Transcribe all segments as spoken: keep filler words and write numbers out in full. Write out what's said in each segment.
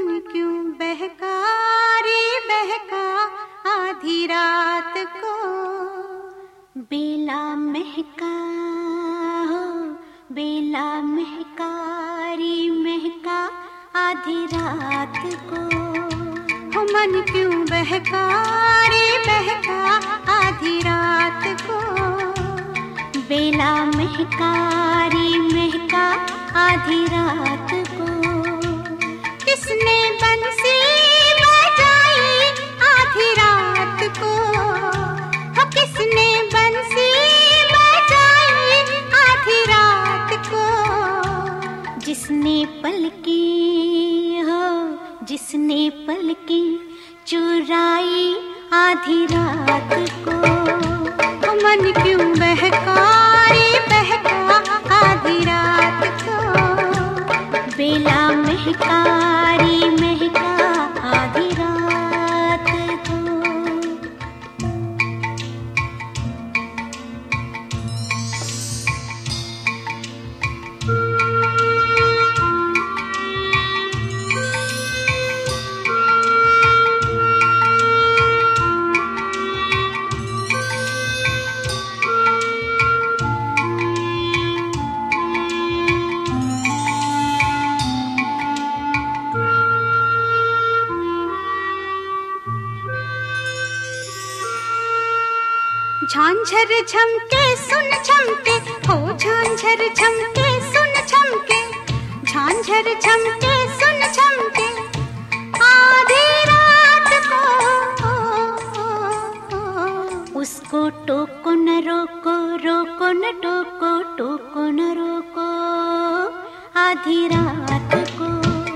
मन क्यों बहका रे बहका आधी रात को। बेला महका हो बेला महका रे महका आधी रात को। हो मन क्यों बहका रे बहका आधी रात को। बेला महका रे महका आधी रात को। किसने बंसी बजाई आधी रात को। हो किसने बंसी बजाई आधी रात को। जिसने पलकी हो जिसने पलकी चुराई आधी रात को। हो मन क्यों बहका रे बहका आधी रात को। बेला महका रे महका आधी रात को। झांझर झमके सुन झमके हो झांझर झमके सुन झमके। झांझर झमके सुन झमके आधी रात को। उसको टोको न रोको रोको न टोको टोको न रोको आधी रात को।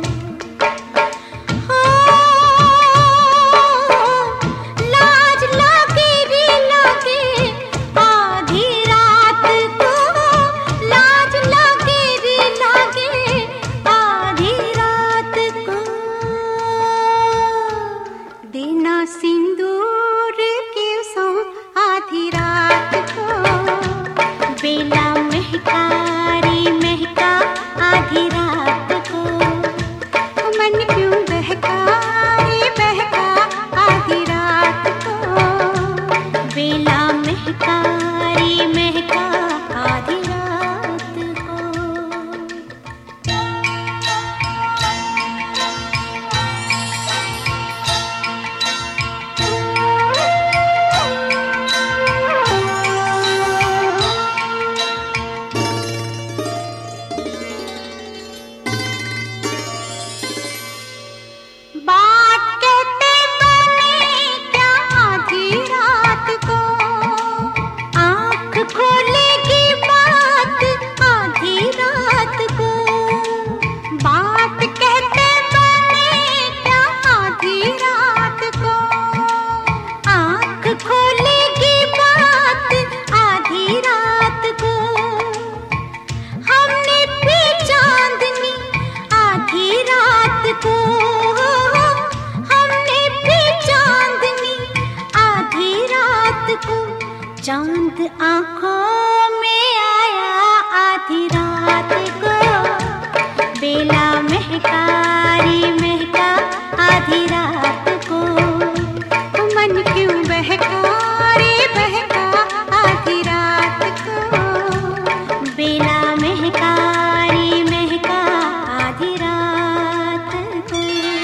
सिंदूर के सो आधी रात को। बेला महका रे महका आधी रात को। मन क्यों बहका रे बहका आधी रात को। बेला महका रे महका आधी रात को। चांद आँखों में आया आधी रात को। बेला महका रे महका आधी रात को। मन क्यों बहका रे बहका आधी रात को। बेला महका रे महका आधी रात को।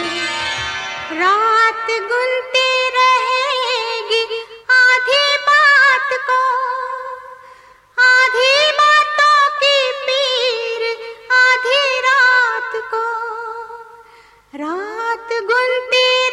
रात गुनती रहेगी आधी बात को। आधी बातों की पीर आधी रात को। रात गुनती